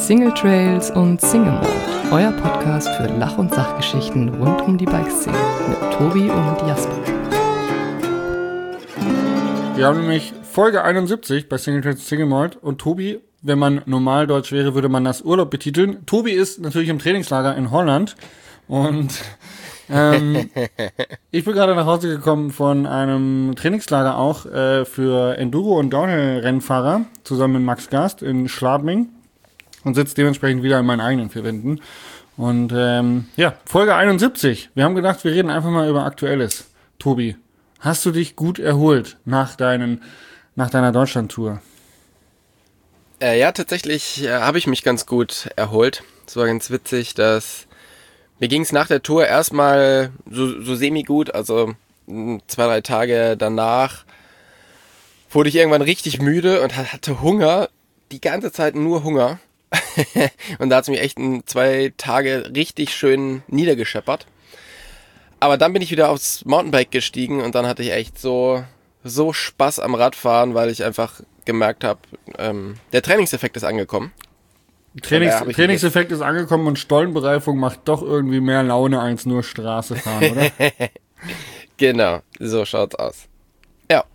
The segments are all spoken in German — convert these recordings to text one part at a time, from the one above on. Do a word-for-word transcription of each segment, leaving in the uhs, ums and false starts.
Single Trails und Single Mode, euer Podcast für Lach- und Sachgeschichten rund um die Bikeszene mit Tobi und Jasper. Wir haben nämlich Folge einundsiebzig bei Single Trails und Single Mode und Tobi, wenn man normal Deutsch wäre, würde man das Urlaub betiteln. Tobi ist natürlich im Trainingslager in Holland und ähm, ich bin gerade nach Hause gekommen von einem Trainingslager auch äh, für Enduro- und Downhill-Rennfahrer zusammen mit Max Gast in Schladming und sitze dementsprechend wieder in meinen eigenen vier Wänden. Und ähm, ja, Folge einundsiebzig. Wir haben gedacht, wir reden einfach mal über Aktuelles. Tobi, hast du dich gut erholt nach deinen, nach deiner Deutschland-Tour? Äh, ja, tatsächlich äh, habe ich mich ganz gut erholt. Es war ganz witzig, dass mir ging es nach der Tour erstmal so, so semi-gut, also zwei, drei Tage danach wurde ich irgendwann richtig müde und hatte Hunger, die ganze Zeit nur Hunger. Und da hat es mich echt in zwei Tage richtig schön niedergescheppert. Aber dann bin ich wieder aufs Mountainbike gestiegen und dann hatte ich echt so, so Spaß am Radfahren, weil ich einfach gemerkt habe, ähm, der Trainingseffekt ist angekommen. Trainings, Trainingseffekt ist angekommen und Stollenbereifung macht doch irgendwie mehr Laune als nur Straße fahren, oder? Genau, so schaut's aus. Ja.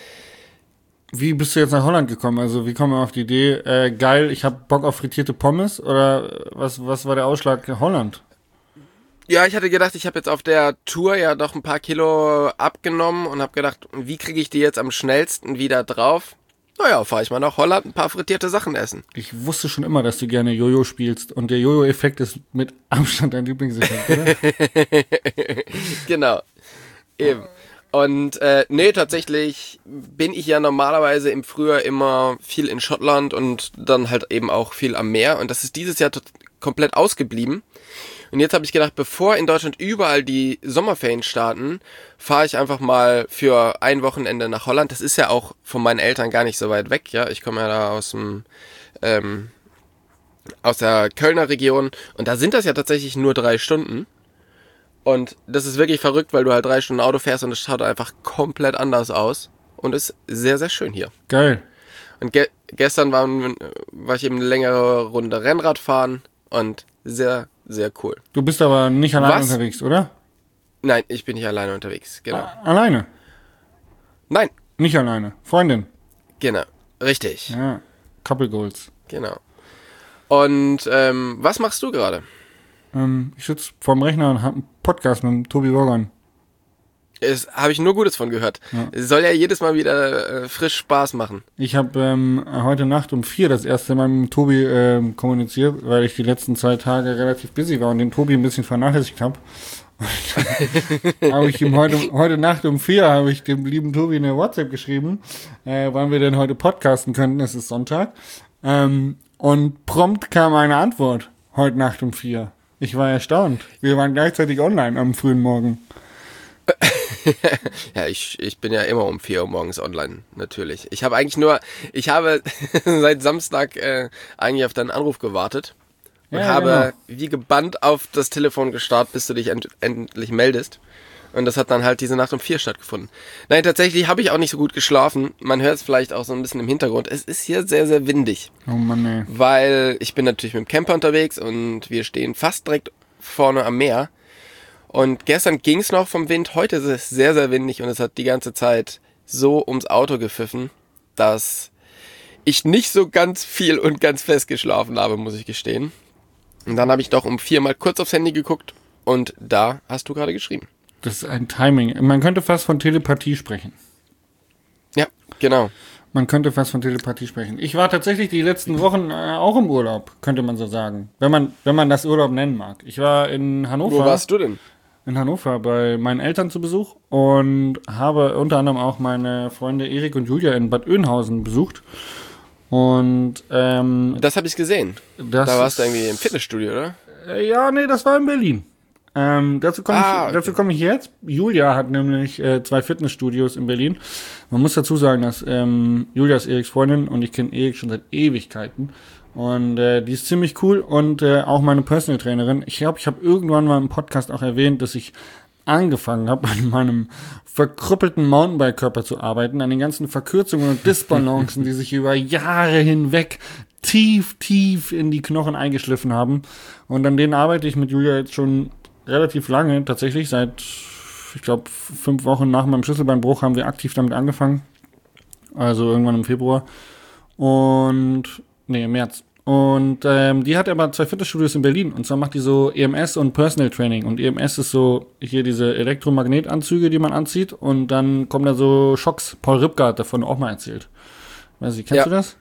Wie bist du jetzt nach Holland gekommen? Also wie kommen wir auf die Idee, äh, geil, ich habe Bock auf frittierte Pommes oder was, was war der Ausschlag Holland? Ja, ich hatte gedacht, ich habe jetzt auf der Tour ja doch ein paar Kilo abgenommen und habe gedacht, wie kriege ich die jetzt am schnellsten wieder drauf? Naja, fahre ich mal nach Holland, ein paar frittierte Sachen essen. Ich wusste schon immer, dass du gerne Jojo spielst und der Jojo-Effekt ist mit Abstand dein Lieblingseffekt, oder? Genau, eben. Und äh, nee, tatsächlich bin ich ja normalerweise im Frühjahr immer viel in Schottland und dann halt eben auch viel am Meer und das ist dieses Jahr tot- komplett ausgeblieben. Und jetzt habe ich gedacht, bevor in Deutschland überall die Sommerferien starten, fahre ich einfach mal für ein Wochenende nach Holland. Das ist ja auch von meinen Eltern gar nicht so weit weg, ja. Ich komme ja da aus dem ähm, aus der Kölner Region und da sind das ja tatsächlich nur drei Stunden. Und das ist wirklich verrückt, weil du halt drei Stunden Auto fährst und es schaut einfach komplett anders aus und ist sehr, sehr schön hier. Geil. Und ge- gestern war, war ich eben eine längere Runde Rennrad fahren und sehr, sehr cool. Du bist aber nicht allein Was? unterwegs, oder? Nein, ich bin nicht alleine unterwegs, genau. A- alleine? Nein, Nicht alleine. Freundin? genau, richtig, Ja, Couple Goals. genau. Und ähm, was machst du gerade? Ähm, ich sitze vorm Rechner und habe einen Podcast mit dem Tobi Wogan. Es habe ich nur Gutes von gehört. Ja. Es soll ja jedes Mal wieder äh, frisch Spaß machen. Ich habe ähm, heute Nacht um vier das erste Mal mit dem Tobi ähm, kommuniziert, weil ich die letzten zwei Tage relativ busy war und den Tobi ein bisschen vernachlässigt habe. habe ich ihm heute, heute Nacht um vier habe ich dem lieben Tobi eine WhatsApp geschrieben, äh, wann wir denn heute podcasten könnten. Es ist Sonntag. Ähm, und prompt kam eine Antwort heute Nacht um vier. Ich war erstaunt. Wir waren gleichzeitig online am frühen Morgen. Ja, ich, ich bin ja immer um vier Uhr morgens online, natürlich. Ich habe eigentlich nur, ich habe seit Samstag äh, eigentlich auf deinen Anruf gewartet und Ja, habe genau. wie gebannt auf das Telefon gestarrt, bis du dich end- endlich meldest. Und das hat dann halt diese Nacht um vier stattgefunden. Nein, tatsächlich habe ich auch nicht so gut geschlafen. Man hört es vielleicht auch so ein bisschen im Hintergrund. Es ist hier sehr, sehr windig. Oh Mann, ey. Weil ich bin natürlich mit dem Camper unterwegs und wir stehen fast direkt vorne am Meer. Und gestern ging es noch vom Wind, heute ist es sehr, sehr windig und es hat die ganze Zeit so ums Auto gepfiffen, dass ich nicht so ganz viel und ganz fest geschlafen habe, muss ich gestehen. Und dann habe ich doch um vier mal kurz aufs Handy geguckt und da hast du gerade geschrieben. Das ist ein Timing. Man könnte fast von Telepathie sprechen. Ja, genau. Man könnte fast von Telepathie sprechen. Ich war tatsächlich die letzten Wochen äh, auch im Urlaub, könnte man so sagen. Wenn man, wenn man das Urlaub nennen mag. Ich war in Hannover. Wo warst du denn? In Hannover bei meinen Eltern zu Besuch und habe unter anderem auch meine Freunde Erik und Julia in Bad Oeynhausen besucht. Und ähm, Das habe ich gesehen. das Da warst du ist- irgendwie im Fitnessstudio, oder? Äh, ja, nee, das war in Berlin. Ähm, dazu komme Ah, ich, okay. dazu komme ich jetzt. Julia hat nämlich äh, zwei Fitnessstudios in Berlin. Man muss dazu sagen, dass ähm, Julia ist Eriks Freundin und ich kenne Erik schon seit Ewigkeiten. Und äh, die ist ziemlich cool und äh, auch meine Personal Trainerin. Ich glaube, ich habe irgendwann mal im Podcast auch erwähnt, dass ich angefangen habe, an meinem verkrüppelten Mountainbike-Körper zu arbeiten, an den ganzen Verkürzungen und Disbalancen, die sich über Jahre hinweg tief, tief in die Knochen eingeschliffen haben. Und an denen arbeite ich mit Julia jetzt schon relativ lange, tatsächlich seit, ich glaube, fünf Wochen nach meinem Schlüsselbeinbruch haben wir aktiv damit angefangen. Also irgendwann im Februar. Und, nee, im März. Und ähm, die hat aber zwei Fitnessstudios in Berlin. Und zwar macht die so E M S und Personal Training. Und E M S ist so hier diese Elektromagnetanzüge, die man anzieht. Und dann kommen da so Schocks. Paul Ripke hat davon auch mal erzählt. Weiß ich, kennst Ja. du das?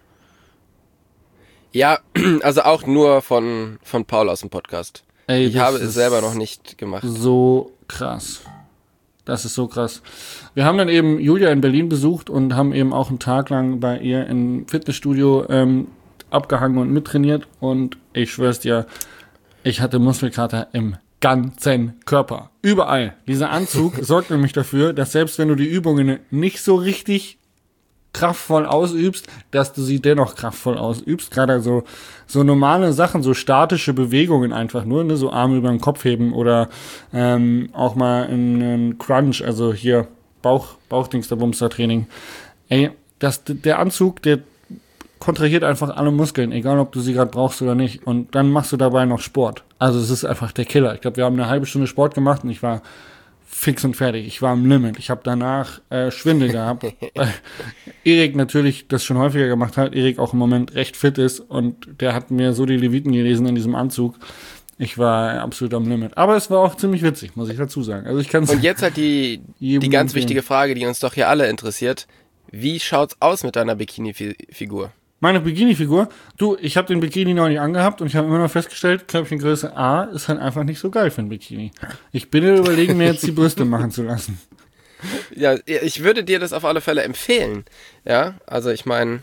Ja, also auch nur von, von Paul aus dem Podcast. Ey, Ich das habe es ist selber noch nicht gemacht. So krass. Das ist so krass. Wir haben dann eben Julia in Berlin besucht und haben eben auch einen Tag lang bei ihr im Fitnessstudio ähm, abgehangen und mittrainiert. Und ich schwör's dir, ich hatte Muskelkater im ganzen Körper. Überall. Dieser Anzug sorgt nämlich dafür, dass selbst wenn du die Übungen nicht so richtig kraftvoll ausübst, dass du sie dennoch kraftvoll ausübst. Gerade so, so normale Sachen, so statische Bewegungen einfach nur, ne? So Arme über den Kopf heben oder ähm, auch mal einen Crunch, also hier Bauch, Bauchdingsterbumster-Training. Ey, das, der Anzug, der kontrahiert einfach alle Muskeln, egal ob du sie gerade brauchst oder nicht. Und dann machst du dabei noch Sport. Also es ist einfach der Killer. Ich glaube, wir haben eine halbe Stunde Sport gemacht und ich war fix und fertig. Ich war am Limit. Ich habe danach äh, Schwindel gehabt. Weil Erik natürlich das schon häufiger gemacht hat. Erik auch im Moment recht fit ist und der hat mir so die Leviten gelesen in diesem Anzug. Ich war absolut am Limit. Aber es war auch ziemlich witzig, muss ich dazu sagen. Also ich kann's Und jetzt halt die, jedem die ganz empfehlen. wichtige Frage, die uns doch hier alle interessiert. Wie schaut's aus mit deiner Bikini-Figur? Meine Bikini-Figur, du, ich habe den Bikini noch nicht angehabt und ich habe immer noch festgestellt, Körbchengröße A ist halt einfach nicht so geil für ein Bikini. Ich bin ja überlegen, mir jetzt die Brüste machen zu lassen. Ja, ich würde dir das auf alle Fälle empfehlen. Ja, also ich meine,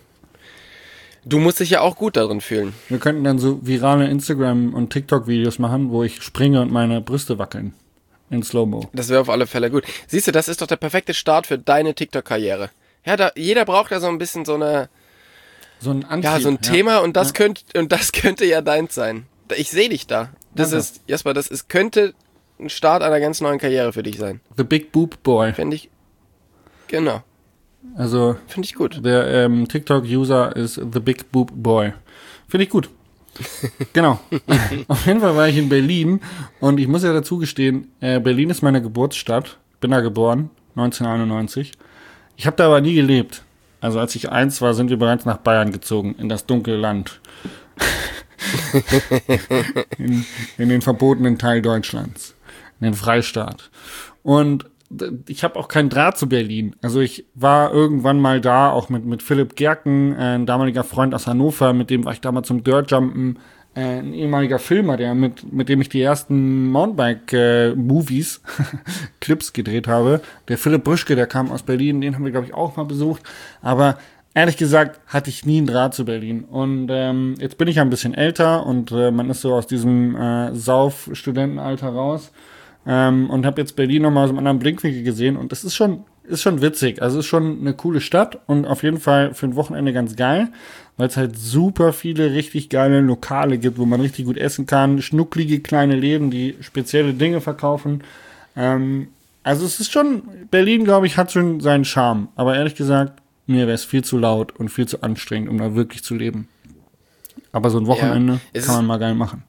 du musst dich ja auch gut darin fühlen. Wir könnten dann so virale Instagram- und TikTok-Videos machen, wo ich springe und meine Brüste wackeln. In Slow-Mo. Das wäre auf alle Fälle gut. Siehst du, das ist doch der perfekte Start für deine TikTok-Karriere. Ja, da, jeder braucht ja so ein bisschen so eine, So ein Antrieb. ja, so ein ja. Thema und das Ja. könnte, und das könnte ja deins sein. Ich sehe dich da. Das Danke. ist, Jasper, das ist, könnte ein Start einer ganz neuen Karriere für dich sein. The Big Boob Boy. Finde ich, genau, Also finde ich gut. der ähm, TikTok-User ist The Big Boob Boy. Finde ich gut. Genau. Auf jeden Fall war ich in Berlin und ich muss ja dazu gestehen, äh, Berlin ist meine Geburtsstadt. Bin da geboren, neunzehnhunderteinundneunzig. Ich habe da aber nie gelebt. Also als ich eins war, sind wir bereits nach Bayern gezogen, in das dunkle Land. in, in den verbotenen Teil Deutschlands. In den Freistaat. Und d- ich habe auch keinen Draht zu Berlin. Also ich war irgendwann mal da, auch mit, mit Philipp Gerken, äh, ein damaliger Freund aus Hannover, mit dem war ich damals zum Dirtjumpen, äh, ein ehemaliger Filmer, der mit, mit dem ich die ersten Mountainbike-Movies, Clips gedreht habe. Der Philipp Brüschke, der kam aus Berlin, den haben wir, glaube ich, auch mal besucht. Aber ehrlich gesagt hatte ich nie einen Draht zu Berlin. Und ähm, jetzt bin ich ja ein bisschen älter und äh, man ist so aus diesem äh, Sauf-Studentenalter raus. Ähm, und habe jetzt Berlin nochmal aus einem anderen Blickwinkel gesehen. Und das ist schon, ist schon witzig. Also es ist schon eine coole Stadt und auf jeden Fall für ein Wochenende ganz geil, weil es halt super viele richtig geile Lokale gibt, wo man richtig gut essen kann. Schnucklige kleine Läden, die spezielle Dinge verkaufen. Ähm, also es ist schon, Berlin, glaube ich, hat schon seinen Charme. Aber ehrlich gesagt, mir wäre es viel zu laut und viel zu anstrengend, um da wirklich zu leben. Aber so ein Wochenende Ja, es kann man ist- mal geil machen.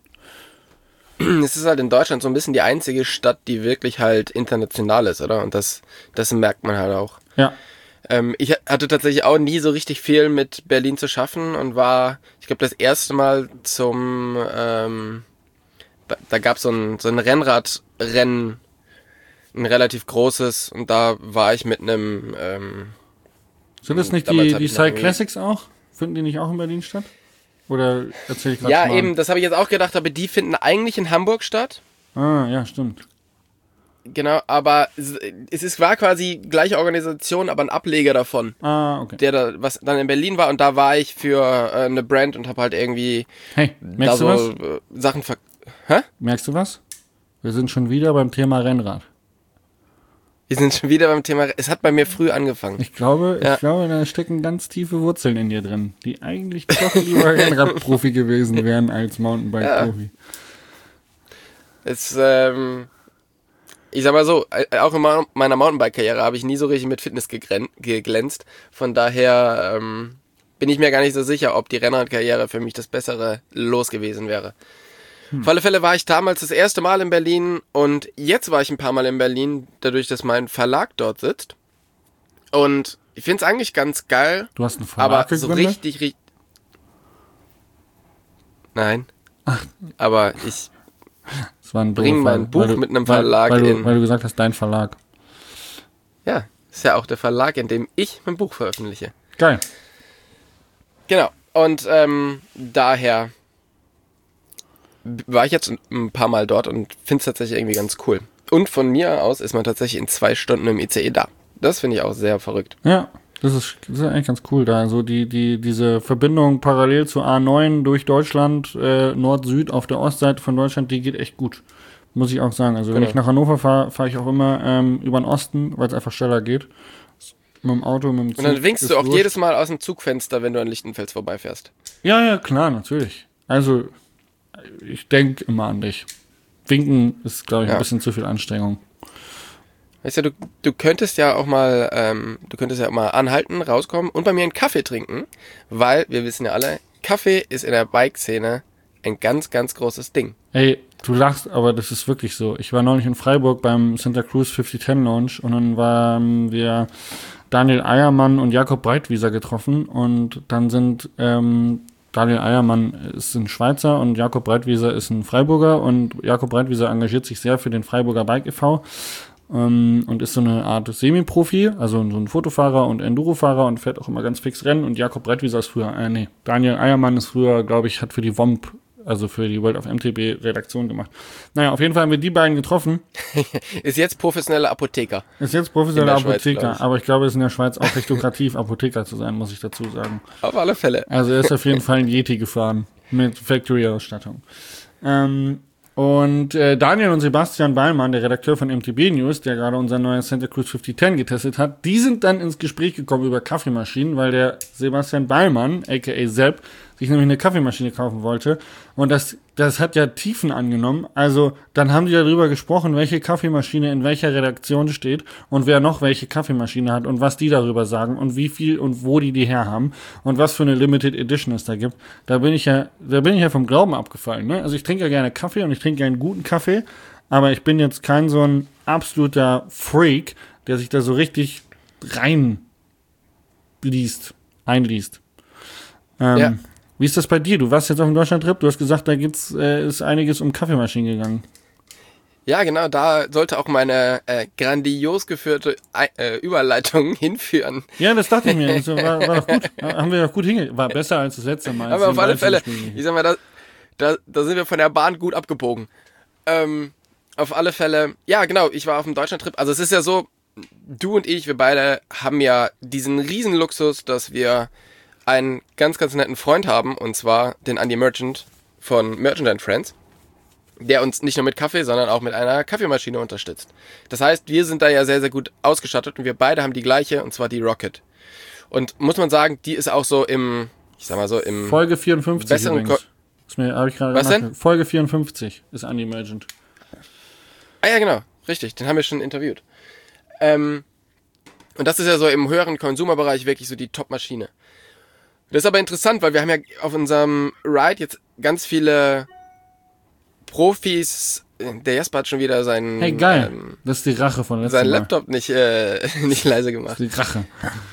Es ist halt in Deutschland so ein bisschen die einzige Stadt, die wirklich halt international ist, oder? Und das, das merkt man halt auch. Ja. Ähm, ich hatte tatsächlich auch nie so richtig viel mit Berlin zu schaffen und war, ich glaube, das erste Mal zum, ähm, da, da gab es so ein, so ein Rennradrennen, ein relativ großes, und da war ich mit einem, ähm, Sind das nicht Damals die, hab die ich noch Cycle irgendwie- Classics auch? Finden die nicht auch in Berlin statt? Oder erzähl ich gerade ja Schmarrn? eben, das habe ich jetzt auch gedacht, aber die finden eigentlich in Hamburg statt. Ah, ja, stimmt. Genau, aber es es ist, war quasi gleiche Organisation, aber ein Ableger davon, Ah, okay. der da, was dann in Berlin war, und da war ich für äh, eine Brand und habe halt irgendwie Hey, da merkst du so was? äh, Sachen ver... Hä? Merkst du was? Wir sind schon wieder beim Thema Rennrad. Wir sind schon wieder beim Thema, es hat bei mir früh angefangen. Ich glaube, Ja. ich glaube, da stecken ganz tiefe Wurzeln in dir drin, die eigentlich doch lieber Rennradprofi gewesen wären als Mountainbike-Profi. Es, ähm, ich sag mal so, auch in meiner Mountainbike-Karriere habe ich nie so richtig mit Fitness gegren- geglänzt. Von daher ähm, bin ich mir gar nicht so sicher, ob die Rennradkarriere für mich das bessere Los gewesen wäre. Hm. Auf alle Fälle war ich damals das erste Mal in Berlin und jetzt war ich ein paar Mal in Berlin, dadurch, dass mein Verlag dort sitzt. Und ich finde es eigentlich ganz geil. Du hast einen Verlag aber so gegründet? richtig, richtig... Nein. Ach. Aber ich... Das war ein Bring mein Buch du, mit einem Verlag weil, weil in. Du, weil du gesagt hast, dein Verlag. Ja, ist ja auch der Verlag, in dem ich mein Buch veröffentliche. Geil. Genau. Und ähm, daher war ich jetzt ein paar Mal dort und finde es tatsächlich irgendwie ganz cool. Und von mir aus ist man tatsächlich in zwei Stunden im I C E da. Das finde ich auch sehr verrückt. Ja, das ist, das ist eigentlich ganz cool da. Also die, die, diese Verbindung parallel zur A neun durch Deutschland, äh, Nord-Süd auf der Ostseite von Deutschland, die geht echt gut. Muss ich auch sagen. Also wenn genau. ich nach Hannover fahre, fahre ich auch immer ähm, über den Osten, weil es einfach schneller geht. Mit dem Auto, mit dem Zug. Und dann winkst du auch wurscht. jedes Mal aus dem Zugfenster, wenn du an Lichtenfels vorbeifährst. Ja, ja, klar, natürlich. Also ich denke immer an dich. Winken ist, glaube ich, Ja. ein bisschen zu viel Anstrengung. Weißt du, du, du könntest ja auch mal, ähm, du könntest ja auch mal anhalten, rauskommen und bei mir einen Kaffee trinken, weil wir wissen ja alle, Kaffee ist in der Bike-Szene ein ganz, ganz großes Ding. Ey, du lachst, aber das ist wirklich so. Ich war neulich in Freiburg beim Santa Cruz fünfzig zehn Launch und dann waren wir Daniel Eiermann und Jakob Breitwieser getroffen und dann sind ähm, Daniel Eiermann ist ein Schweizer und Jakob Breitwieser ist ein Freiburger und Jakob Breitwieser engagiert sich sehr für den Freiburger Bike e V ähm, und ist so eine Art Semi-Profi, also so ein Fotofahrer und Enduro-Fahrer und fährt auch immer ganz fix Rennen und Jakob Breitwieser ist früher, äh, nee, Daniel Eiermann ist früher, glaube ich, hat für die W O M P, also für die World of M T B Redaktion gemacht. Naja, auf jeden Fall haben wir die beiden getroffen. Ist jetzt professioneller Apotheker. Ist jetzt professioneller In der Schweiz, Apotheker, glaub ich. aber ich glaube, es ist in der Schweiz auch recht lukrativ, Apotheker zu sein, muss ich dazu sagen. Auf alle Fälle. Also er ist auf jeden Fall ein Yeti gefahren mit Factory-Ausstattung. Ähm, und äh, Daniel und Sebastian Beilmann, der Redakteur von M T B News, der gerade unser neues Santa Cruz fünfzig zehn getestet hat, die sind dann ins Gespräch gekommen über Kaffeemaschinen, weil der Sebastian Beilmann, aka Sepp, sich nämlich eine Kaffeemaschine kaufen wollte. Und das, das hat ja Tiefen angenommen. Also dann haben die darüber gesprochen, welche Kaffeemaschine in welcher Redaktion steht und wer noch welche Kaffeemaschine hat und was die darüber sagen und wie viel und wo die die herhaben und was für eine Limited Edition es da gibt. Da bin ich ja, da bin ich ja vom Glauben abgefallen. Ne? Also ich trinke ja gerne Kaffee und ich trinke gerne guten Kaffee, aber ich bin jetzt kein so ein absoluter Freak, der sich da so richtig rein liest, einliest. Ähm, Ja. Wie ist das bei dir? Du warst jetzt auf dem Deutschland-Trip, du hast gesagt, da gibt's, äh, ist einiges um Kaffeemaschinen gegangen. Ja, genau, da sollte auch meine äh, grandios geführte äh, Überleitung hinführen. Ja, das dachte ich mir. Das war, war doch gut. Haben wir doch gut hinge... War besser als das letzte Mal. Aber auf alle Fälle, ich sag mal, da, da, da sind wir von der Bahn gut abgebogen. Ähm, auf alle Fälle, ja genau, ich war auf dem Deutschland-Trip. Also es ist ja so, du und ich, wir beide haben ja diesen riesen Luxus, dass wir einen ganz, ganz netten Freund haben, und zwar den Andy Merchant von Merchant and Friends, der uns nicht nur mit Kaffee, sondern auch mit einer Kaffeemaschine unterstützt. Das heißt, wir sind da ja sehr, sehr gut ausgestattet und wir beide haben die gleiche, und zwar die Rocket. Und muss man sagen, die ist auch so im, ich sag mal so im... Folge vierundfünfzig besseren übrigens. Ko- Ist mir, hab ich gerade Was gemacht. denn? Folge vierundfünfzig ist Andy Merchant. Ah ja, genau, richtig, den haben wir schon interviewt. Ähm, und das ist ja so im höheren Konsumerbereich wirklich so die Top-Maschine. Das ist aber interessant, weil wir haben ja auf unserem Ride jetzt ganz viele Profis. Der Jasper hat schon wieder seinen, Hey, geil. ähm, Das ist die Rache von letztem seinen Mal. Laptop nicht, äh, nicht leise gemacht. Das ist die Rache.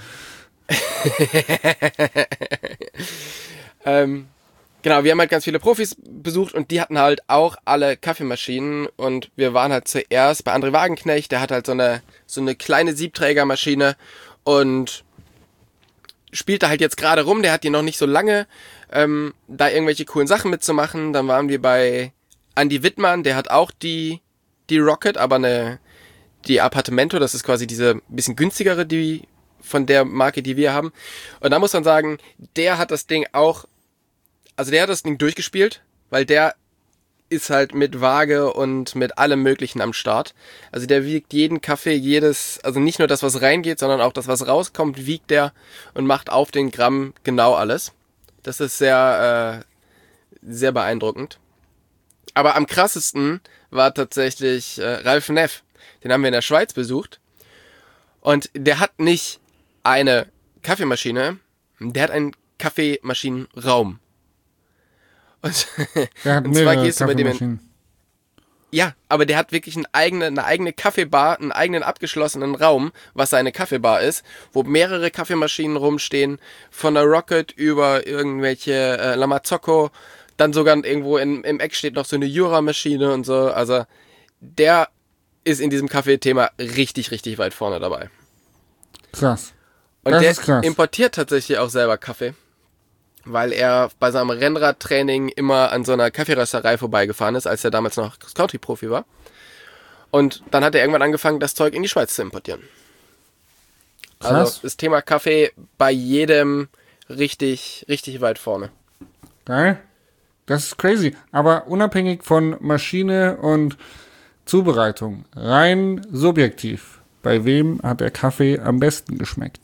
Ähm, genau, wir haben halt ganz viele Profis besucht und die hatten halt auch alle Kaffeemaschinen, und wir waren halt zuerst bei André Wagenknecht, der hat halt so eine, so eine kleine Siebträgermaschine und spielt da halt jetzt gerade rum, der hat die noch nicht so lange, ähm, da irgendwelche coolen Sachen mitzumachen. Dann waren wir bei Andy Wittmann, der hat auch die, die Rocket, aber eine, die Appartamento, das ist quasi diese bisschen günstigere, die von der Marke, die wir haben. Und da muss man sagen, der hat das Ding auch, also der hat das Ding durchgespielt, weil der ist halt mit Waage und mit allem Möglichen am Start. Also der wiegt jeden Kaffee, jedes, also nicht nur das, was reingeht, sondern auch das, was rauskommt, wiegt der und macht auf den Gramm genau alles. Das ist sehr, äh, sehr beeindruckend. Aber am krassesten war tatsächlich äh, Ralf Neff. Den haben wir in der Schweiz besucht. Und der hat nicht eine Kaffeemaschine, der hat einen Kaffeemaschinenraum. Und, Der hat und zwar mehrere gehst du bei dem in, Kaffeemaschinen. ja, aber der hat wirklich eine eigene, eine eigene Kaffeebar, einen eigenen abgeschlossenen Raum, was seine Kaffeebar ist, wo mehrere Kaffeemaschinen rumstehen, von der Rocket über irgendwelche äh, La Marzocco, dann sogar irgendwo in, im Eck steht noch so eine Jura-Maschine und so. Also der ist in diesem Kaffeethema richtig, richtig weit vorne dabei. Krass. Und Das der ist krass. importiert tatsächlich auch selber Kaffee, weil er bei seinem Rennradtraining immer an so einer Kaffeerösterei vorbeigefahren ist, als er damals noch Scouty-Profi war. Und dann hat er irgendwann angefangen, das Zeug in die Schweiz zu importieren. Krass. Also das Thema Kaffee bei jedem richtig, richtig weit vorne. Geil. Das ist crazy. Aber unabhängig von Maschine und Zubereitung, rein subjektiv, bei wem hat der Kaffee am besten geschmeckt?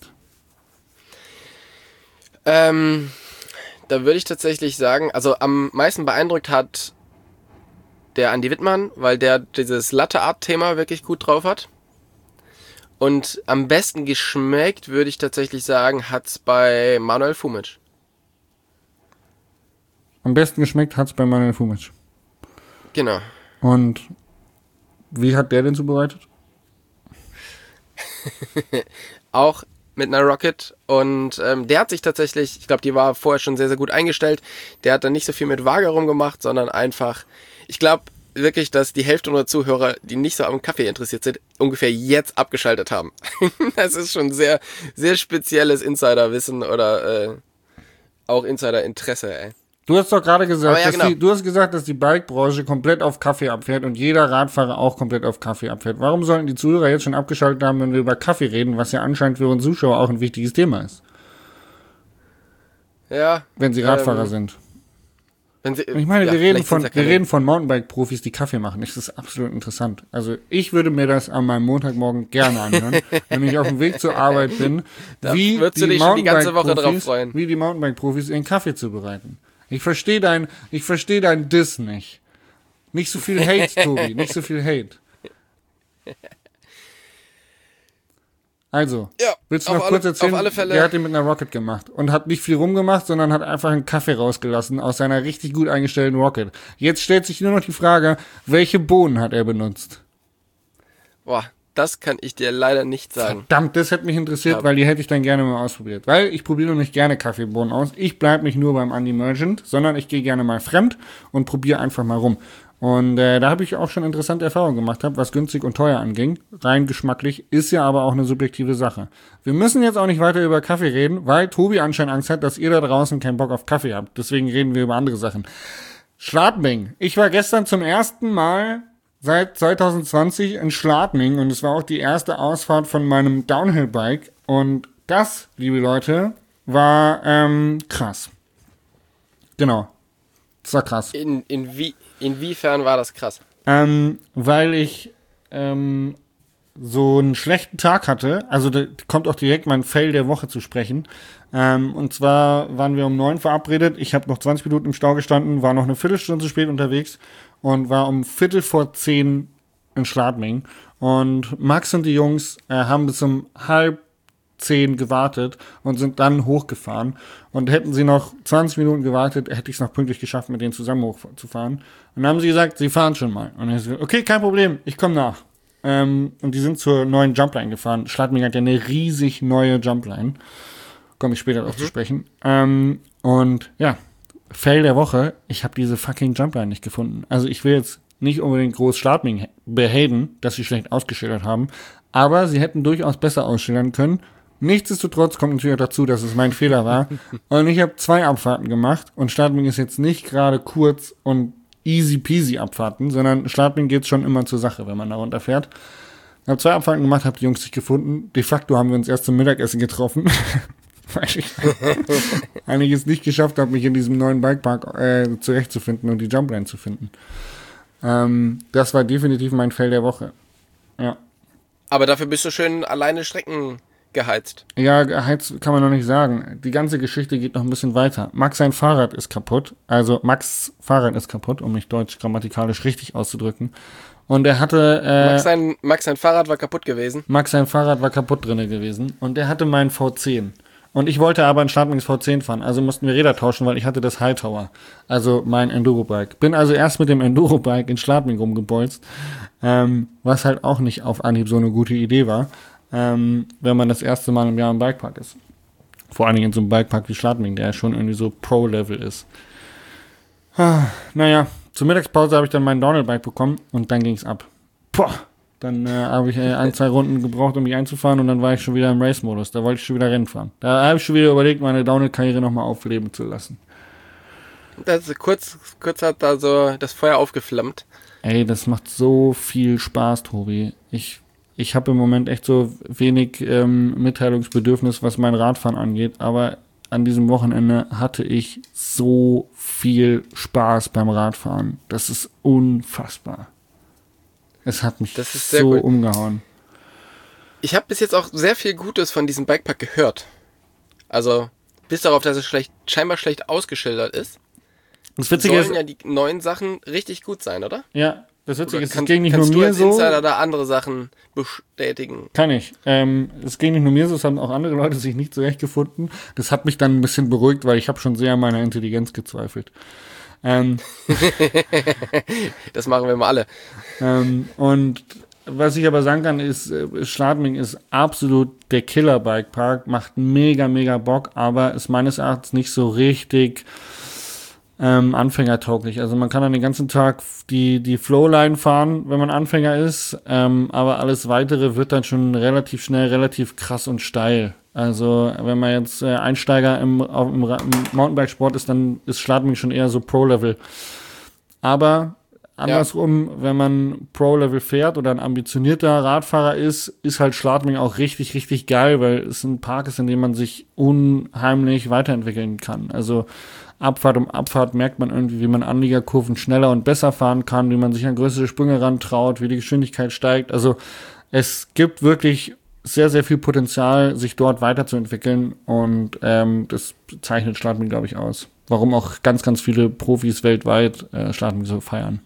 Ähm, da würde ich tatsächlich sagen, also am meisten beeindruckt hat der Andi Wittmann, weil der dieses Latte-Art-Thema wirklich gut drauf hat. Und am besten geschmeckt, würde ich tatsächlich sagen, hat's bei Manuel Fumic. Am besten geschmeckt hat es bei Manuel Fumic. Genau. Und wie hat der den zubereitet? Auch mit einer Rocket. Und ähm, der hat sich tatsächlich, ich glaube, die war vorher schon sehr, sehr gut eingestellt. Der hat dann nicht so viel mit Waage rumgemacht, sondern einfach, ich glaube wirklich, dass die Hälfte unserer Zuhörer, die nicht so am Kaffee interessiert sind, ungefähr jetzt abgeschaltet haben. Das ist schon sehr, sehr spezielles Insiderwissen oder äh, auch Insiderinteresse, ey. Du hast doch gerade gesagt, ja, dass genau. die, du hast gesagt, dass die Bike-Branche komplett auf Kaffee abfährt und jeder Radfahrer auch komplett auf Kaffee abfährt. Warum sollten die Zuhörer jetzt schon abgeschaltet haben, wenn wir über Kaffee reden, was ja anscheinend für unsere Zuschauer auch ein wichtiges Thema ist, Ja. wenn sie Radfahrer ähm, sind? Wenn sie, Ich meine, ja, wir reden vielleicht von, sind's wir ja keine- reden von Mountainbike-Profis, die Kaffee machen. Das ist absolut interessant. Also ich würde mir das an meinem Montagmorgen gerne anhören, wenn ich auf dem Weg zur Arbeit bin, Da wie würdest du die dich schon die ganze Woche drauf Mountainbike-Profis, freuen. wie die Mountainbike-Profis ihren Kaffee zubereiten. Ich verstehe dein, ich verstehe dein Diss nicht. Nicht so viel Hate, Tobi, nicht so viel Hate. Also, Ja, willst du auf noch alle- kurz erzählen, auf alle Fälle- der hat den mit einer Rocket gemacht und hat nicht viel rumgemacht, sondern hat einfach einen Kaffee rausgelassen aus seiner richtig gut eingestellten Rocket. Jetzt stellt sich nur noch die Frage, welche Bohnen hat er benutzt? Boah, das kann ich dir leider nicht sagen. Verdammt, das hätte mich interessiert, Ja. weil die hätte ich dann gerne mal ausprobiert. Weil ich probiere noch nicht gerne Kaffeebohnen aus. Ich bleibe nicht nur beim Andy Merchant, sondern ich gehe gerne mal fremd und probiere einfach mal rum. Und äh, da habe ich auch schon interessante Erfahrungen gemacht, hab, was günstig und teuer anging. Rein geschmacklich, ist ja aber auch eine subjektive Sache. Wir müssen jetzt auch nicht weiter über Kaffee reden, weil Tobi anscheinend Angst hat, dass ihr da draußen keinen Bock auf Kaffee habt. Deswegen reden wir über andere Sachen. Schladming. Ich war gestern zum ersten Mal seit zwanzig zwanzig in Schladming und es war auch die erste Ausfahrt von meinem Downhill-Bike. Und das, liebe Leute, war ähm, krass. Genau. Das war krass. In, in wie, inwiefern war das krass? Ähm, weil ich ähm, so einen schlechten Tag hatte. Also da kommt auch direkt mein Fail der Woche zu sprechen. Ähm, und zwar waren wir um neun verabredet. Ich habe noch zwanzig Minuten im Stau gestanden, war noch eine Viertelstunde zu spät unterwegs und war um Viertel vor zehn in Schladming. Und Max und die Jungs äh, haben bis um halb zehn gewartet und sind dann hochgefahren. Und hätten sie noch zwanzig Minuten gewartet, hätte ich es noch pünktlich geschafft, mit denen zusammen hochzufahren. Und dann haben sie gesagt, sie fahren schon mal. Und ich so, okay, kein Problem, ich komme nach. Ähm, und die sind zur neuen Jumpline gefahren. Schladming hat ja eine riesig neue Jumpline. Komme ich später darauf zu sprechen. Ähm, und ja, Fail der Woche, ich habe diese fucking Jumpline nicht gefunden. Also ich will jetzt nicht unbedingt groß Schladming behaten, dass sie schlecht ausgeschildert haben, aber sie hätten durchaus besser ausschildern können. Nichtsdestotrotz kommt natürlich auch dazu, dass es mein Fehler war. Und ich habe zwei Abfahrten gemacht und Schladming ist jetzt nicht gerade kurz und easy peasy Abfahrten, sondern Schladming geht schon immer zur Sache, wenn man da runterfährt. Ich habe zwei Abfahrten gemacht, habe die Jungs nicht gefunden. De facto haben wir uns erst zum Mittagessen getroffen, weil ich eigentlich es nicht geschafft habe, mich in diesem neuen Bikepark äh, zurechtzufinden und die Jumpline zu finden. Ähm, das war definitiv mein Fail der Woche. Ja. Aber dafür bist du schön alleine Strecken geheizt. Ja, geheizt kann man noch nicht sagen. Die ganze Geschichte geht noch ein bisschen weiter. Max sein Fahrrad ist kaputt. Also Max Fahrrad ist kaputt, um mich deutsch grammatikalisch richtig auszudrücken. Und er hatte... Äh, Max, sein, Max sein Fahrrad war kaputt gewesen. Max sein Fahrrad war kaputt drinne gewesen. Und er hatte meinen V zehn. Und ich wollte aber ein Schladmings V zehn fahren. Also mussten wir Räder tauschen, weil ich hatte das Hightower. Also mein Enduro-Bike. Bin also erst mit dem Enduro-Bike in Schladming rumgebolzt. Ähm, was halt auch nicht auf Anhieb so eine gute Idee war. Ähm, wenn man das erste Mal im Jahr im Bikepark ist. Vor allen Dingen in so einem Bikepark wie Schladming, der schon irgendwie so Pro-Level ist. Ah, naja, zur Mittagspause habe ich dann mein Downhill-Bike bekommen und dann ging's ab. Boah, dann äh, habe ich äh, ein, zwei Runden gebraucht, um mich einzufahren und dann war ich schon wieder im Race-Modus. Da wollte ich schon wieder Rennen fahren. Da habe ich schon wieder überlegt, meine Downhill-Karriere nochmal aufleben zu lassen. Das ist kurz, kurz hat da so das Feuer aufgeflammt. Ey, das macht so viel Spaß, Tobi. Ich, ich habe im Moment echt so wenig ähm, Mitteilungsbedürfnis, was mein Radfahren angeht, aber an diesem Wochenende hatte ich so viel Spaß beim Radfahren. Das ist unfassbar. Es hat mich Das ist sehr so cool. umgehauen. Ich habe bis jetzt auch sehr viel Gutes von diesem Bikepark gehört. Also, bis darauf, dass es schlecht, scheinbar schlecht ausgeschildert ist. Das Witzige Sollen ist, ja die neuen Sachen richtig gut sein, oder? ja, das Witzige Oder ist, es kann, ging nicht nur kannst du mir als so. Insider da andere Sachen bestätigen? Kann ich. Ähm, es ging nicht nur mir so, es haben auch andere Leute sich nicht zurechtgefunden. Das hat mich dann ein bisschen beruhigt, weil ich habe schon sehr an meiner Intelligenz gezweifelt. Ähm, Das machen wir mal alle. ähm, und was ich aber sagen kann, ist, äh, Schladming ist absolut der Killer-Bikepark, macht mega, mega Bock, aber ist meines Erachtens nicht so richtig ähm, anfängertauglich. Also man kann dann den ganzen Tag die, die Flowline fahren, wenn man Anfänger ist, ähm, aber alles Weitere wird dann schon relativ schnell, relativ krass und steil. Also wenn man jetzt äh, Einsteiger im, auf, im, Ra- im Mountainbike-Sport ist, dann ist Schladming schon eher so Pro-Level. Aber andersrum, ja. Wenn man Pro-Level fährt oder ein ambitionierter Radfahrer ist, ist halt Schladming auch richtig, richtig geil, weil es ein Park ist, in dem man sich unheimlich weiterentwickeln kann. Also Abfahrt um Abfahrt merkt man irgendwie, wie man Anliegerkurven schneller und besser fahren kann, wie man sich an größere Sprünge rantraut, wie die Geschwindigkeit steigt. Also es gibt wirklich sehr, sehr viel Potenzial, sich dort weiterzuentwickeln und ähm, das zeichnet Schladming, glaube ich, aus. Warum auch ganz, ganz viele Profis weltweit äh, Schladming so feiern.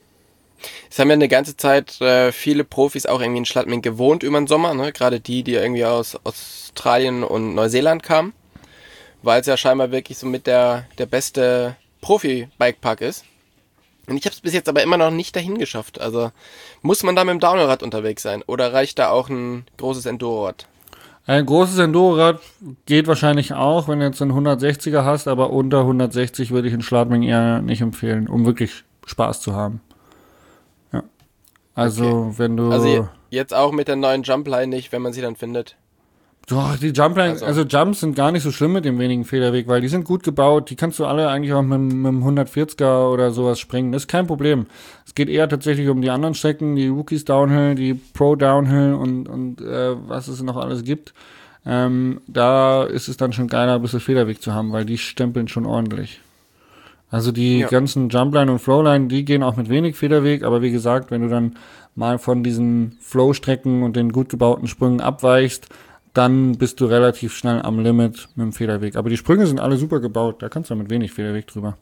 Es haben ja eine ganze Zeit äh, viele Profis auch irgendwie in Schladming gewohnt über den Sommer, ne? Gerade die, die irgendwie aus Australien und Neuseeland kamen, weil es ja scheinbar wirklich so mit der, der beste Profi-Bikepark ist. Und ich habe es bis jetzt aber immer noch nicht dahin geschafft. Also muss man da mit dem Downhillrad unterwegs sein oder reicht da auch ein großes Enduro-Rad? Ein großes Enduro-Rad geht wahrscheinlich auch, wenn du jetzt einen hundertsechziger hast, aber unter hundertsechzig würde ich in Schladming eher nicht empfehlen, um wirklich Spaß zu haben. Ja. Also, okay. Wenn du... Also jetzt auch mit der neuen Jumpline nicht, wenn man sie dann findet? Doch, die Jumpline, also, also Jumps sind gar nicht so schlimm mit dem wenigen Federweg, weil die sind gut gebaut, die kannst du alle eigentlich auch mit, mit einem hundertvierziger oder sowas springen, das ist kein Problem. Es geht eher tatsächlich um die anderen Strecken, die Rookies Downhill, die Pro Downhill und, und äh, was es noch alles gibt. Ähm, da ist es dann schon geiler, ein bisschen Federweg zu haben, weil die stempeln schon ordentlich. Also die ja. ganzen Jumpline und Flowline, die gehen auch mit wenig Federweg, aber wie gesagt, wenn du dann mal von diesen Flow-Strecken und den gut gebauten Sprüngen abweichst, dann bist du relativ schnell am Limit mit dem Federweg. Aber die Sprünge sind alle super gebaut, da kannst du mit wenig Federweg drüber.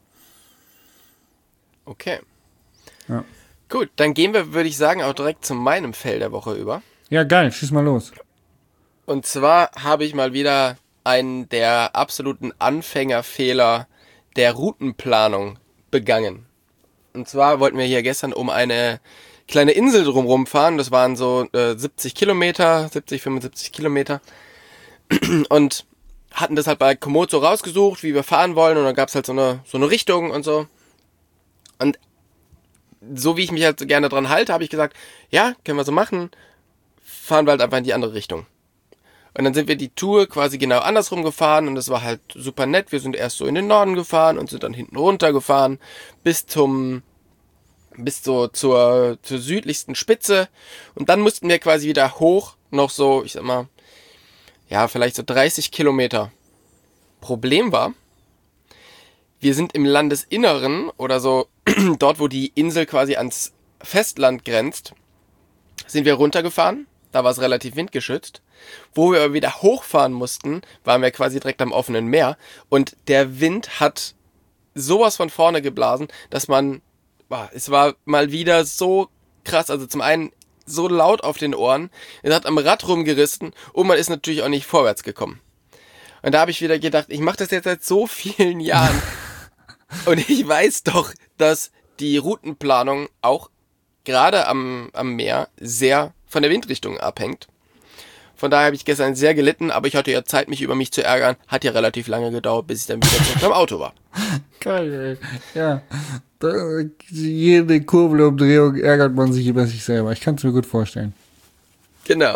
Okay. Ja. Gut, dann gehen wir, würde ich sagen, auch direkt zu meinem Fail der Woche über. Ja, geil, schieß mal los. Und zwar habe ich mal wieder einen der absoluten Anfängerfehler der Routenplanung begangen. Und zwar wollten wir hier gestern um eine kleine Insel drumherum fahren. Das waren so äh, siebzig Kilometer, siebzig, fünfundsiebzig Kilometer. Und hatten das halt bei Komoot so rausgesucht, wie wir fahren wollen. Und dann gab es halt so eine, so eine Richtung und so. Und so wie ich mich halt so gerne dran halte, habe ich gesagt, ja, können wir so machen. Fahren wir halt einfach in die andere Richtung. Und dann sind wir die Tour quasi genau andersrum gefahren. Und das war halt super nett. Wir sind erst so in den Norden gefahren und sind dann hinten runter gefahren bis zum... bis so zur, zur südlichsten Spitze und dann mussten wir quasi wieder hoch, noch so, ich sag mal, ja, vielleicht so dreißig Kilometer. Problem war, wir sind im Landesinneren oder so, dort wo die Insel quasi ans Festland grenzt, sind wir runtergefahren, da war es relativ windgeschützt. Wo wir aber wieder hochfahren mussten, waren wir quasi direkt am offenen Meer und der Wind hat sowas von vorne geblasen, dass man... Es war mal wieder so krass. Also zum einen so laut auf den Ohren, es hat am Rad rumgerissen und man ist natürlich auch nicht vorwärts gekommen. Und da habe ich wieder gedacht, ich mache das jetzt seit so vielen Jahren und ich weiß doch, dass die Routenplanung auch gerade am, am Meer sehr von der Windrichtung abhängt. Von daher habe ich gestern sehr gelitten, aber ich hatte ja Zeit, mich über mich zu ärgern. Hat ja relativ lange gedauert, bis ich dann wieder zurück beim Auto war. Geil, ey. Ja. Da, jede Kurbelumdrehung ärgert man sich über sich selber. Ich kann es mir gut vorstellen. Genau.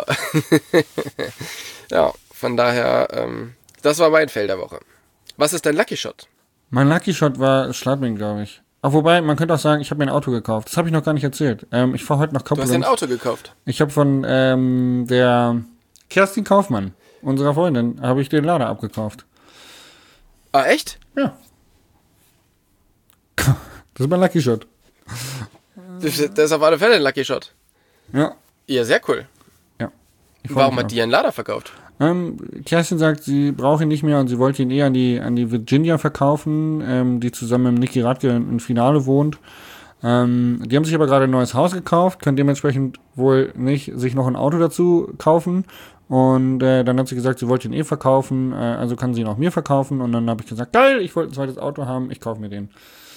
Ja, von daher, ähm, das war mein Fail der Woche. Was ist dein Lucky Shot? Mein Lucky Shot war Schladming, glaube ich. Ach, wobei, man könnte auch sagen, ich habe mir ein Auto gekauft. Das habe ich noch gar nicht erzählt. Ähm, ich fahre heute nach Du Koblenz. hast dir ein Auto gekauft. Ich habe von ähm, der Kerstin Kaufmann, unserer Freundin, habe ich den Lader abgekauft. Ah, echt? Ja. Das ist mein Lucky Shot. Das ist auf alle Fälle ein Lucky Shot. Ja. Ja, sehr cool. Ja. Ich freu Warum mich hat drauf. die einen Lader verkauft? Ähm, Kerstin sagt, sie braucht ihn nicht mehr und sie wollte ihn eher an die, an die Virginia verkaufen, ähm, die zusammen mit Niki Radke im Finale wohnt. Ähm, die haben sich aber gerade ein neues Haus gekauft, können dementsprechend wohl nicht sich noch ein Auto dazu kaufen. Und äh, dann hat sie gesagt, sie wollte ihn eh verkaufen, äh, also kann sie ihn auch mir verkaufen. Und dann habe ich gesagt, geil, ich wollte ein zweites Auto haben, ich kaufe mir den.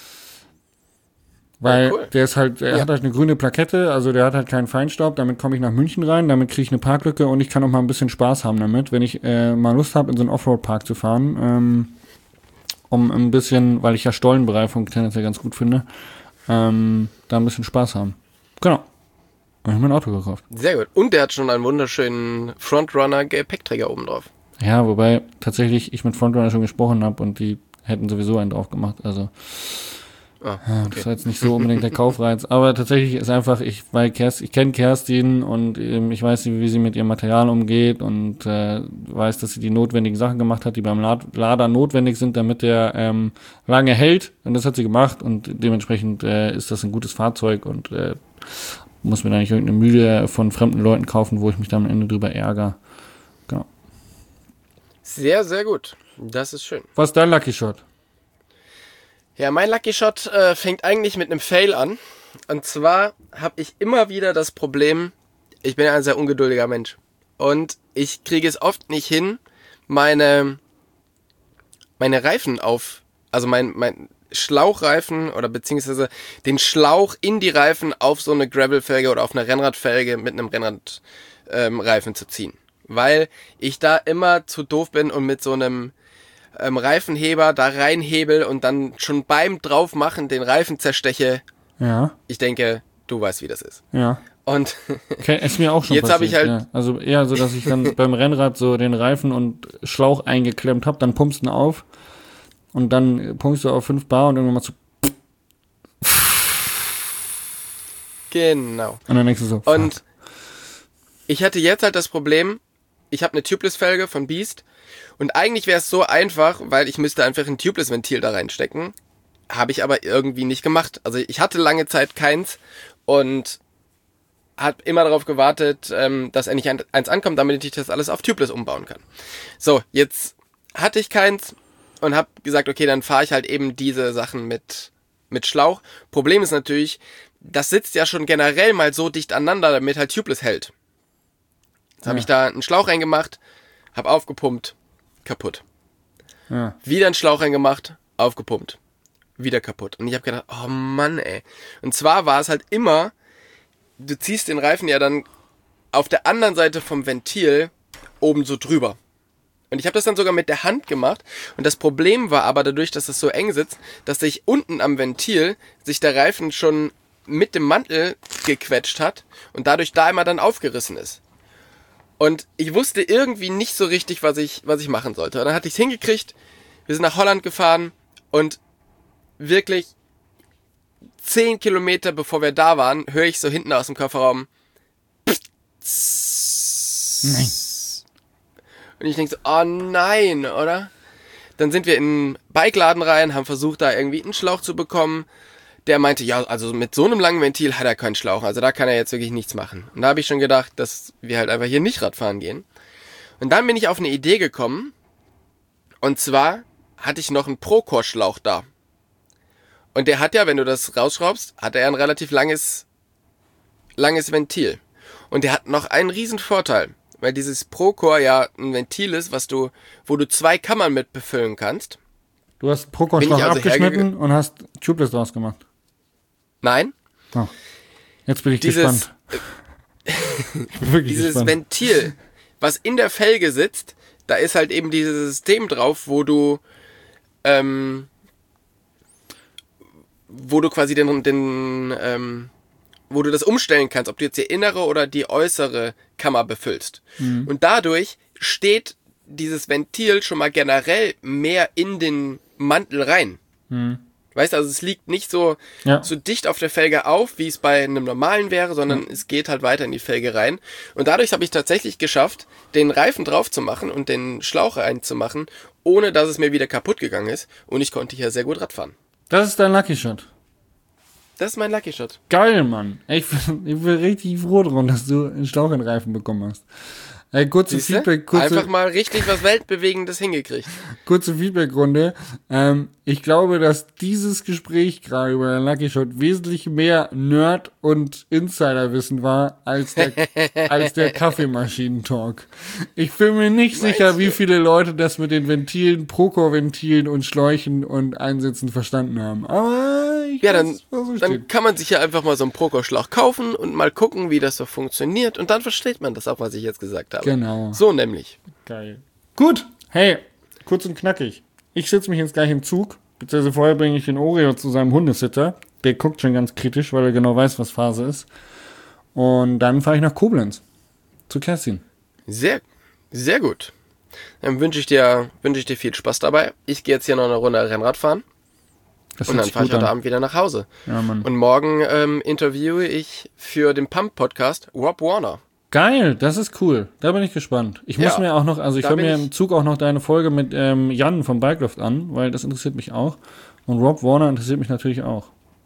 Weil Ja, cool. der ist halt, er Ja. hat halt eine grüne Plakette, also der hat halt keinen Feinstaub, damit komme ich nach München rein, damit kriege ich eine Parklücke und ich kann auch mal ein bisschen Spaß haben damit, wenn ich äh, mal Lust habe, in so einen Offroad-Park zu fahren, ähm, um ein bisschen, weil ich ja Stollenbereifung tendenziell ganz gut finde, ähm, da ein bisschen Spaß haben. Genau. Und ich habe mir ein Auto gekauft. Sehr gut. Und der hat schon einen wunderschönen Frontrunner-Gepäckträger oben drauf. Ja, wobei tatsächlich ich mit Frontrunner schon gesprochen habe und die hätten sowieso einen drauf gemacht, also Ah, ja, okay. das war jetzt nicht so unbedingt der Kaufreiz, aber tatsächlich ist einfach, ich weil Kerst, ich kenne Kerstin und ähm, ich weiß, wie sie mit ihrem Material umgeht und äh, weiß, dass sie die notwendigen Sachen gemacht hat, die beim Lad- Lader notwendig sind, damit der ähm, lange hält, und das hat sie gemacht und dementsprechend äh, ist das ein gutes Fahrzeug und äh, muss mir da nicht irgendeine Mühle von fremden Leuten kaufen, wo ich mich dann am Ende drüber ärgere. Genau. Sehr, sehr gut. Das ist schön. Was ist dein Lucky Shot? Ja, mein Lucky Shot äh, fängt eigentlich mit einem Fail an. Und zwar habe ich immer wieder das Problem, ich bin ja ein sehr ungeduldiger Mensch. Und ich kriege es oft nicht hin, meine, meine Reifen auf, also mein, mein Schlauchreifen oder beziehungsweise den Schlauch in die Reifen auf so eine Gravelfelge oder auf eine Rennradfelge mit einem Rennradreifen ähm, Reifen zu ziehen. Weil ich da immer zu doof bin und mit so einem ähm, Reifenheber da reinhebel und dann schon beim Draufmachen den Reifen zersteche. Ja, Ich denke, du weißt, wie das ist. ja. Und Okay, ist mir auch schon Jetzt passiert. hab ich halt- ja. Also eher so, dass ich dann beim Rennrad so den Reifen und Schlauch eingeklemmt habe, dann pumpst du ihn auf und dann pumpst du auf fünf Bar und irgendwann mal so genau. und dann denkst du so, Und fuck. ich hatte jetzt halt das Problem, ich habe eine Tubeless-Felge von Beast und eigentlich wäre es so einfach, weil ich müsste einfach ein Tubeless-Ventil da reinstecken. Habe ich aber irgendwie nicht gemacht. Also ich hatte lange Zeit keins und habe immer darauf gewartet, ähm, dass endlich ein, eins ankommt, damit ich das alles auf Tubeless umbauen kann. So, jetzt hatte ich keins und habe gesagt, okay, dann fahre ich halt eben diese Sachen mit, mit Schlauch. Problem ist natürlich, das sitzt ja schon generell mal so dicht aneinander, damit halt Tubeless hält. Jetzt habe Ja. ich da einen Schlauch reingemacht, habe aufgepumpt, kaputt. Ja. Wieder einen Schlauch reingemacht, aufgepumpt, wieder kaputt. Und ich habe gedacht, oh Mann, ey. Und zwar war es halt immer, du ziehst den Reifen ja dann auf der anderen Seite vom Ventil oben so drüber. Und ich habe das dann sogar mit der Hand gemacht. Und das Problem war aber dadurch, dass das so eng sitzt, dass sich unten am Ventil sich der Reifen schon mit dem Mantel gequetscht hat und dadurch da immer dann aufgerissen ist. Und ich wusste irgendwie nicht so richtig, was ich, was ich machen sollte. Und dann hatte ich es hingekriegt. Wir sind nach Holland gefahren und wirklich zehn Kilometer bevor wir da waren, höre ich so hinten aus dem Kofferraum. Nein. Und ich denke so, oh nein, oder? Dann sind wir in einen Bikeladen rein, haben versucht, da irgendwie einen Schlauch zu bekommen. Der meinte, ja, also mit so einem langen Ventil hat er keinen Schlauch, also da kann er jetzt wirklich nichts machen. Und da habe ich schon gedacht, dass wir halt einfach hier nicht Radfahren gehen. Und dann bin ich auf eine Idee gekommen. Und zwar hatte ich noch einen Procore-Schlauch da. Und der hat ja, wenn du das rausschraubst, hat er ein relativ langes langes Ventil. Und der hat noch einen riesen Vorteil, weil dieses Procore ja ein Ventil ist, was du, wo du zwei Kammern mit befüllen kannst. Du hast Procore-Schlauch also abgeschnitten und hast Tubeless draus gemacht. Nein. Oh. Jetzt bin ich Dieses, gespannt. Ich bin wirklich dieses gespannt. Ventil, was in der Felge sitzt, da ist halt eben dieses System drauf, wo du ähm, wo du quasi den, den ähm, wo du das umstellen kannst, ob du jetzt die innere oder die äußere Kammer befüllst. Mhm. Und dadurch steht dieses Ventil schon mal generell mehr in den Mantel rein. Mhm. Weißt du, also es liegt nicht so, ja. so dicht auf der Felge auf, wie es bei einem normalen wäre, sondern ja. es geht halt weiter in die Felge rein. Und dadurch habe ich tatsächlich geschafft, den Reifen drauf zu machen und den Schlauch reinzumachen, ohne dass es mir wieder kaputt gegangen ist. Und ich konnte hier sehr gut Rad fahren. Das ist dein Lucky Shot. Das ist mein Lucky Shot. Geil, Mann. Ich bin, ich bin richtig froh drum, dass du einen Schlauch in den Reifen bekommen hast. Äh, kurze Siehste? Feedback, kurze, Einfach mal richtig was Weltbewegendes hingekriegt. Kurze Feedbackrunde. Ähm, ich glaube, dass dieses Gespräch gerade über den Lucky Shot wesentlich mehr Nerd- und Insiderwissen war als der, als der Kaffeemaschinen-Talk. Ich bin mir nicht Meinst sicher, du? wie viele Leute das mit den Ventilen, Procore-Ventilen und Schläuchen und Einsätzen verstanden haben. Aber ich ja, dann, dann kann man sich ja einfach mal so einen Procore-Schlauch kaufen und mal gucken, wie das so funktioniert. Und dann versteht man das auch, was ich jetzt gesagt habe. Genau. So nämlich. Geil. Gut. Hey, kurz und knackig. Ich setze mich jetzt gleich im Zug, beziehungsweise vorher bringe ich den Oreo zu seinem Hundesitter. Der guckt schon ganz kritisch, weil er genau weiß, was Phase ist. Und dann fahre ich nach Koblenz. Zu Kerstin. Sehr, sehr gut. Dann wünsche ich dir, wünsche ich dir viel Spaß dabei. Ich gehe jetzt hier noch eine Runde Rennrad fahren. Das und dann fahre ich heute an. Abend wieder nach Hause. Ja, Mann. Und morgen ähm, interviewe ich für den Pump-Podcast Rob Warner. Geil, das ist cool. Da bin ich gespannt. Ich muss ja, mir auch noch, also ich höre mir im Zug auch noch deine Folge mit ähm, Jan vom Bikeloft an, weil das interessiert mich auch. Und Rob Warner interessiert mich natürlich auch.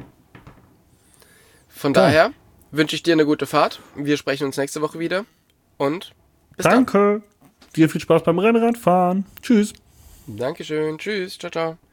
Von Geil. daher wünsche ich dir eine gute Fahrt. Wir sprechen uns nächste Woche wieder. Und bis Danke. Dann. Dir viel Spaß beim Rennradfahren. Tschüss. Dankeschön. Tschüss. Ciao, ciao.